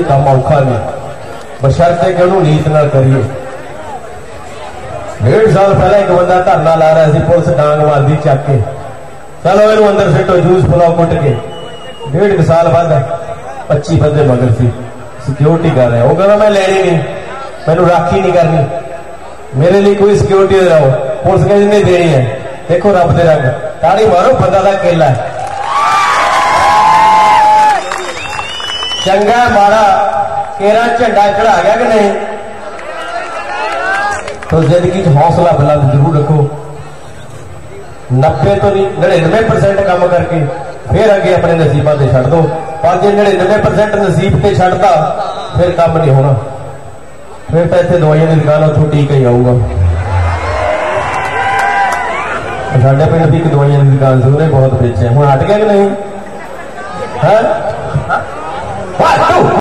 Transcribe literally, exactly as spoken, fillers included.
ये काम औखा नहीं, बशर्ते कि उन्होंने नीत नाल करिए। डेढ़ साल पहले एक बंदा धरना ला रहा है, पुलिस डांग मारती चक के, चलो इनू अंदर सिटो, जूस पुलाओ कुट के। डेढ़ साल बाद पच्ची बंदे मगर सी सिक्योरिटी कर रहे हैं। वो कहना मैं लेनी नहीं, मैनू राखी नहीं करनी, मेरे लिए कोई सिक्योरिटी दे रहा। पुलिस कहती नहीं देनी है। देखो रब दे रंग, ताड़ी मारो, बंदा दा केला है। चंगा माड़ा केरा झंडा चढ़ा गया कि नहीं? तो जिंदगी हौसला बुलंद जरूर रखो। नब्बे तो नहीं नड़िनवे परसेंट काम करके फिर अगे अपने नसीबों से छड़ दो। पर जो नड़िनवे परसेंट नसीब से छड़ता फिर काम नहीं होना। फिर तो इतने दवाइयां की दुकान उतों टीका ही आऊगा। साढ़े पिंड भी एक दवाइयां की दुकान से उन्हें बहुत बेचे, हूँ हट गया कि नहीं है?